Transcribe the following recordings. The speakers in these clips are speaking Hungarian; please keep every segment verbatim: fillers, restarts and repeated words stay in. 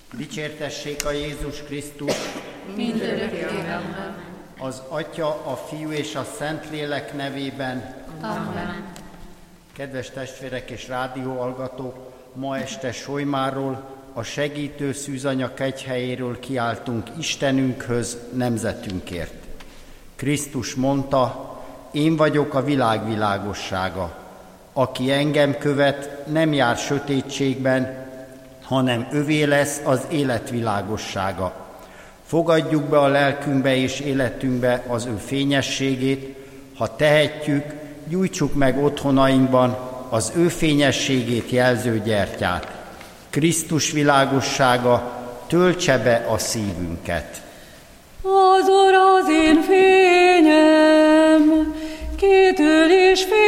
Dicsértessék a Jézus Krisztus, mindörökké Amen. Az Atya, a Fiú és a Szentlélek nevében. Amen. Kedves testvérek és rádióhallgatók, ma este Solymáról, a segítő szűzanya kegyhelyéről kiáltunk Istenünkhöz, nemzetünkért. Krisztus mondta, én vagyok a világ világossága. Aki engem követ, nem jár sötétségben, hanem övé lesz az élet világossága. Fogadjuk be a lelkünkbe és életünkbe az ő fényességét, ha tehetjük, gyújtsuk meg otthonainkban az ő fényességét jelző gyertyát. Krisztus világossága töltse be a szívünket. Az Úr az én fényem, kitől is félnék,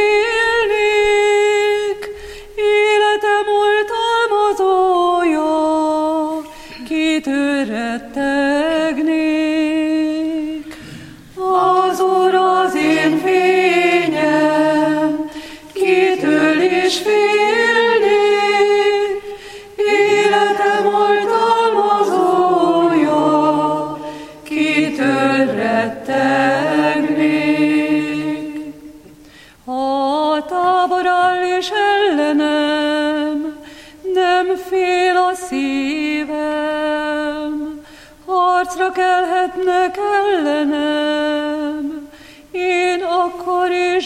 életem oltalmazója, kitől rettegnék. Az Úr az én fényem, kitől is félnék, életem oltalmazója, kitől rettegnék. A tábor áll és ellenem, nem fél a szívem, harcra kelhetnek ellenem, én akkor is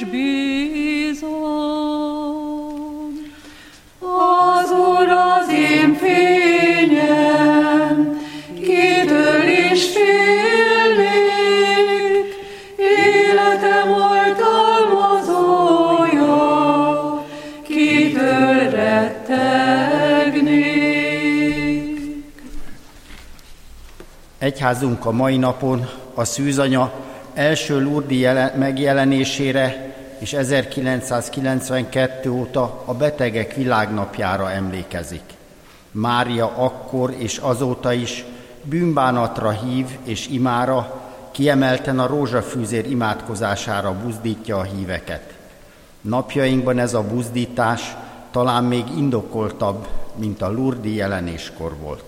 bízom. Az Úr az én fényem, kitől is félnék, életem oltalmazója, kitől rettegnék. Egyházunk a mai napon a szűzanya első lurdi jelen- megjelenésére és ezerkilencszázkilencvenkettő óta a betegek világnapjára emlékezik. Mária akkor és azóta is bűnbánatra hív és imára, kiemelten a rózsafűzér imádkozására buzdítja a híveket. Napjainkban ez a buzdítás talán még indokoltabb, mint a lurdi jelenéskor volt.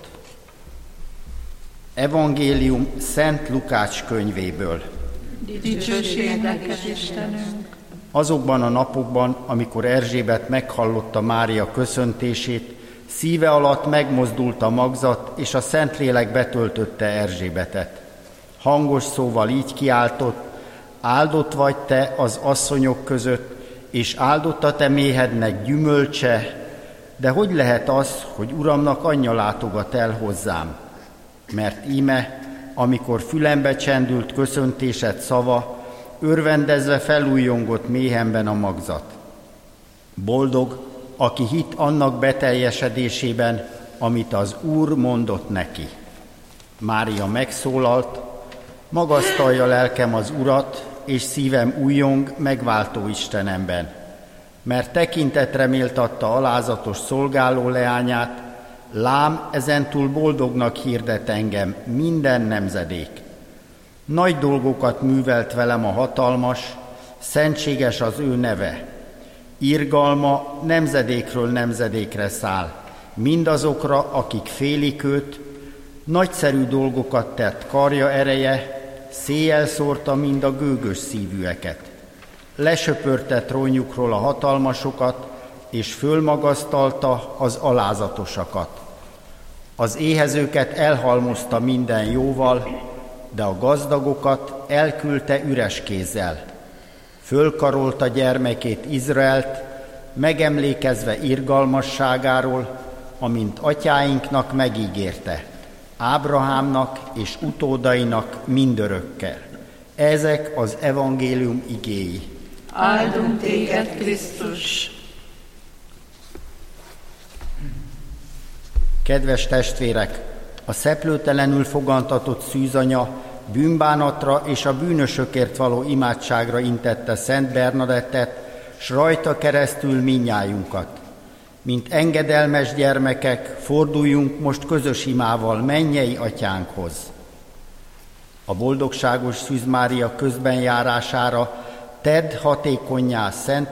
Evangélium Szent Lukács könyvéből. Dicsőség neked, Istenünk! Azokban a napokban, amikor Erzsébet meghallotta Mária köszöntését, szíve alatt megmozdult a magzat, és a Szentlélek betöltötte Erzsébetet. Hangos szóval így kiáltott, áldott vagy te az asszonyok között, és áldott a te méhednek gyümölcse, de hogy lehet az, hogy Uramnak anyja látogat el hozzám? Mert íme, amikor fülembe csendült köszöntésed szava, örvendezve felújjongott méhemben a magzat. Boldog, aki hitt annak beteljesedésében, amit az Úr mondott neki. Mária megszólalt, magasztalja lelkem az Urat, és szívem újjong megváltó Istenemben, mert tekintetre méltatta alázatos szolgáló leányát, lám ezentúl boldognak hirdet engem minden nemzedék. Nagy dolgokat művelt velem a hatalmas, szentséges az ő neve. Irgalma nemzedékről nemzedékre száll, mindazokra, akik félik őt, nagyszerű dolgokat tett karja ereje, széjjel szórta mind a gőgös szívűeket. Lesöpörte trónjukról a hatalmasokat, és fölmagasztalta az alázatosakat. Az éhezőket elhalmozta minden jóval, de a gazdagokat elküldte üres kézzel. Fölkarolta gyermekét Izraelt, megemlékezve irgalmasságáról, amint atyáinknak megígérte, Ábrahámnak és utódainak mindörökkel. Ezek az evangélium igéi. Áldunk téged, Krisztus! Kedves testvérek, a szeplőtelenül fogantatott szűzanya bűnbánatra és a bűnösökért való imádságra intette Szent Bernadettet, s rajta keresztül mindnyájunkat. Mint engedelmes gyermekek, forduljunk most közös imával mennyei atyánkhoz. A boldogságos Szűz Mária közbenjárására tedd hatékonnyá Szent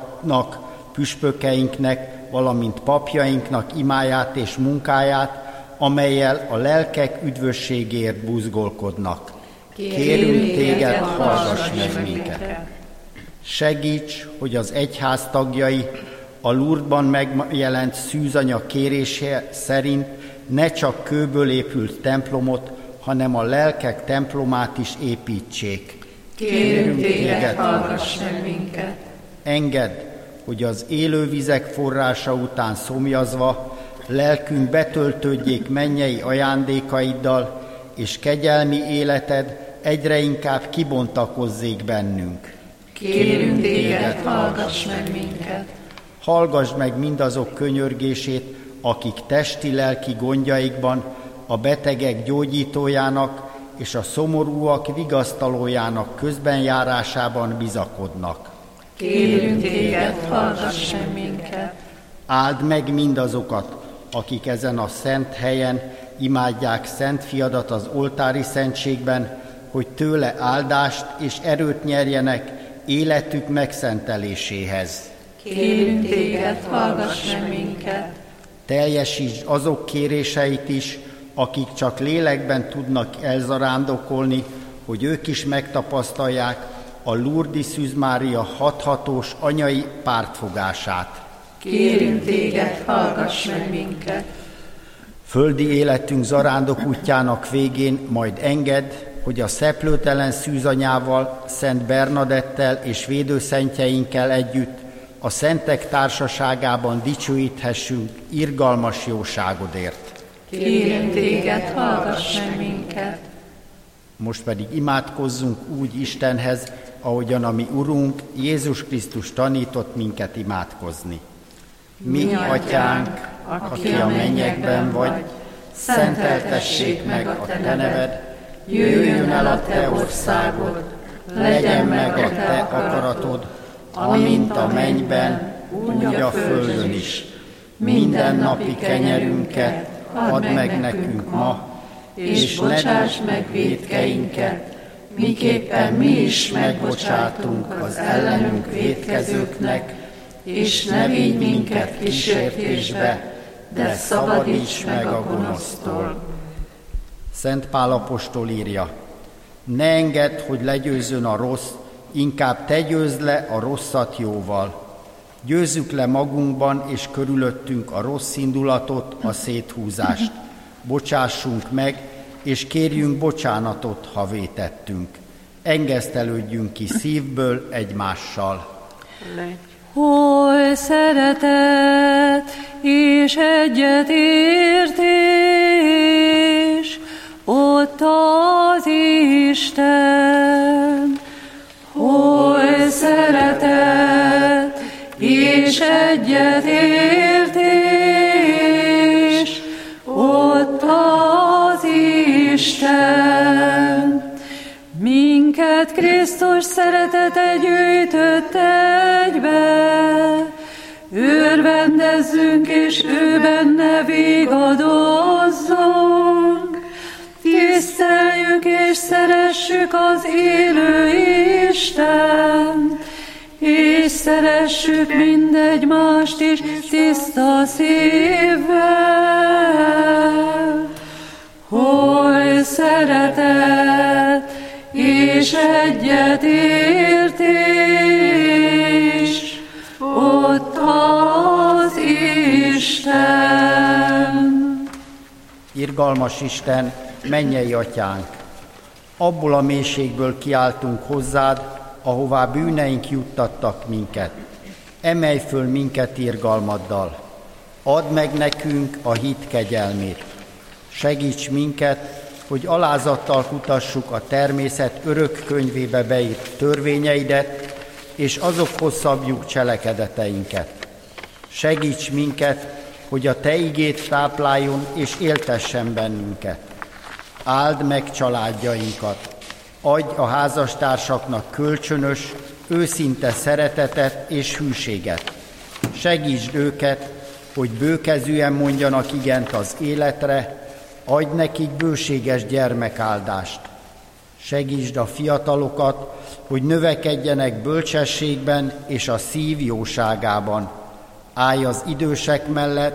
Atyánknak, püspökeinknek, valamint papjainknak imáját és munkáját, amellyel a lelkek üdvösségért buzgolkodnak. Kérünk Kérünk téged, téged, hallgass meg minket. Segíts, hogy az egyház tagjai a Lourdesban megjelent szűzanya kérése szerint ne csak kőből épült templomot, hanem a lelkek templomát is építsék. Kérünk téged, hallgass meg minket. Engedd, hogy az élővizek forrása után szomjazva lelkünk betöltődjék mennyei ajándékaiddal, és kegyelmi életed egyre inkább kibontakozzék bennünk. Kérünk téged, hallgass meg minket. Hallgass meg mindazok könyörgését, akik testi-lelki gondjaikban a betegek gyógyítójának és a szomorúak vigasztalójának közbenjárásában bizakodnak. Kérünk téged, hallgass meg minket. Áld meg mindazokat, akik ezen a szent helyen imádják Szent Fiadat az oltári szentségben, hogy tőle áldást és erőt nyerjenek életük megszenteléséhez. Kérünk téged, hallgass meg minket. Teljesítsd azok kéréseit is, akik csak lélekben tudnak elzarándokolni, hogy ők is megtapasztalják a Lourdes Szűz Mária hathatós anyai pártfogását. Kérünk téged, hallgass meg minket. Földi életünk zarándok útjának végén majd engedd, hogy a szeplőtelen szűzanyával, Szent Bernadettel és védőszentjeinkkel együtt a szentek társaságában dicsőíthessünk irgalmas jóságodért. Kérünk téged, hallgass meg minket. Most pedig imádkozzunk úgy Istenhez, ahogyan a mi Urunk Jézus Krisztus tanított minket imádkozni. Mi, Atyánk, aki a mennyekben vagy, szenteltessék meg a Te neved, jöjjön el a Te országod, legyen meg a Te akaratod, amint a mennyben, úgy a földön is. Minden napi kenyerünket add meg nekünk ma, és bocsáss meg vétkeinket, miképpen mi is megbocsátunk az ellenünk vétkezőknek, és ne vigy minket kísértésbe, de szabadíts meg a gonosztól. Szent Pál apostol írja: ne engedd, hogy legyőzzön a rossz, inkább te győzd le a rosszat jóval. Győzzük le magunkban és körülöttünk a rossz indulatot, a széthúzást. Bocsássunk meg, és kérjünk bocsánatot, ha vétettünk. Engesztelődjünk ki szívből egymással. Hol szeretet és egyetértés, ott az Isten. Hol szeretet és egyetértés, ott az Isten. Minket Krisztus szeretete gyűjtött egybe, örvendezzünk és ő benne vigadozzunk. Tiszteljük és szeressük az élő Istent, és szeressük mindegymást is tiszta szívvel. Hol szeretet és egyetértés, ott az Isten. Irgalmas Isten, mennyei Atyánk! Abból a mélységből kiáltunk hozzád, ahová bűneink juttattak minket. Emelj föl minket irgalmaddal. Add meg nekünk a hit kegyelmét. Segíts minket, hogy alázattal kutassuk a természet örök könyvébe beírt törvényeidet, és azokhoz szabjuk cselekedeteinket. Segíts minket, hogy a Te igét tápláljon és éltessen bennünket. Áld meg családjainkat. Adj a házastársaknak kölcsönös, őszinte szeretetet és hűséget. Segítsd őket, hogy bőkezűen mondjanak igent az életre, adj nekik bőséges gyermekáldást. Segítsd a fiatalokat, hogy növekedjenek bölcsességben és a szív jóságában. Állj az idősek mellett,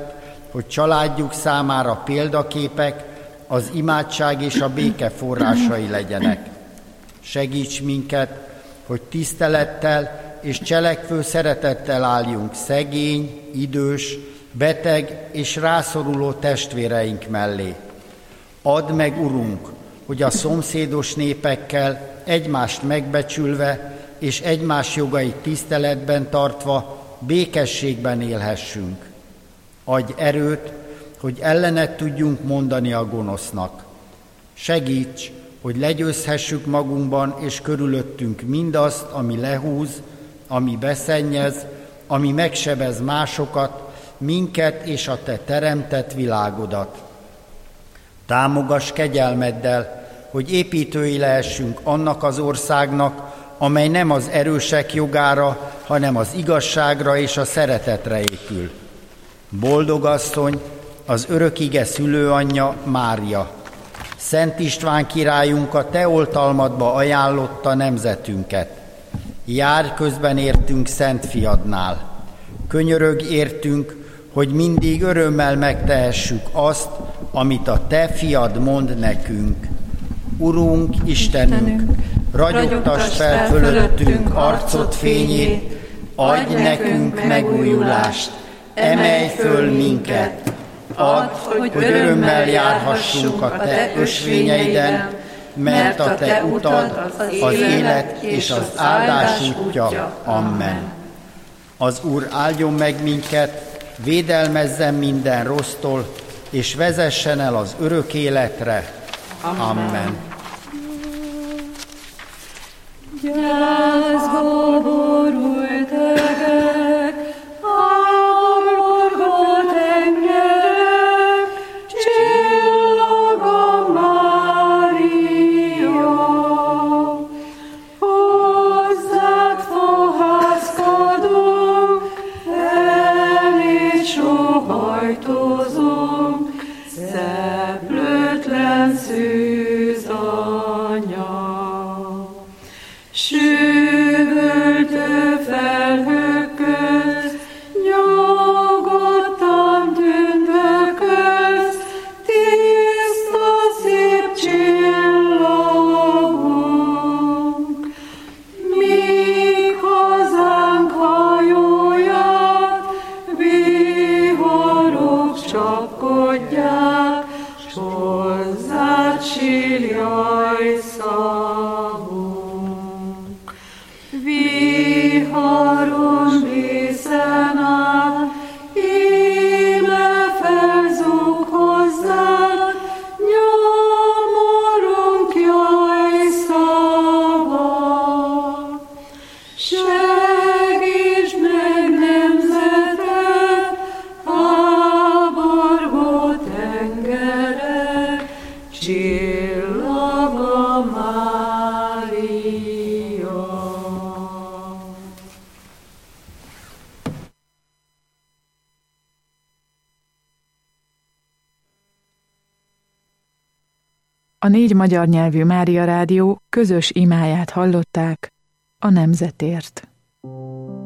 hogy családjuk számára példaképek, az imádság és a béke forrásai legyenek. Segíts minket, hogy tisztelettel és cselekvő szeretettel álljunk szegény, idős, beteg és rászoruló testvéreink mellé. Add meg, Urunk, hogy a szomszédos népekkel egymást megbecsülve és egymás jogait tiszteletben tartva békességben élhessünk. Adj erőt, hogy ellenet tudjunk mondani a gonosznak. Segíts, hogy legyőzhessük magunkban és körülöttünk mindazt, ami lehúz, ami beszennyez, ami megsebez másokat, minket és a Te teremtett világodat. Támogass kegyelmeddel, hogy építői lehessünk annak az országnak, amely nem az erősek jogára, hanem az igazságra és a szeretetre épül. Boldog asszony, az örökige szülőanyja Mária. Szent István királyunk a Te oltalmadba ajánlotta nemzetünket. Járj közben értünk Szent Fiadnál. Könyörögj értünk, hogy mindig örömmel megtehessük azt, amit a Te Fiad mond nekünk. Urunk, Istenünk, ragyogtasd fel fölöttünk arcod fényét, adj nekünk megújulást, emelj föl minket, add, hogy örömmel járhassunk a Te ösvényeiden, mert a Te utad az élet és az áldás útja. Amen. Az Úr áldjon meg minket, védelmezzen minden rossztól, és vezessen el az örök életre. Amen. Gyászba borult egek, háborgó tengerek, csillag a Mária. Hozzád fohászkodunk, elé sohajtozunk, szeplőtlen szűzanya. Süvöltő felhők köz, nyugodtan tündököz, tiszta szép csillagunk. Míg hazánk hajóját, viharok csapkodják, s hozzád sírjaj szavunk. Viharon vészen át, íme felzúg hozzád, nyomorunk jaj szava. Segíts meg nemzetet, háborgó tengerek, csillag a Mária. A négy magyar nyelvű Mária Rádió közös imáját hallották a nemzetért.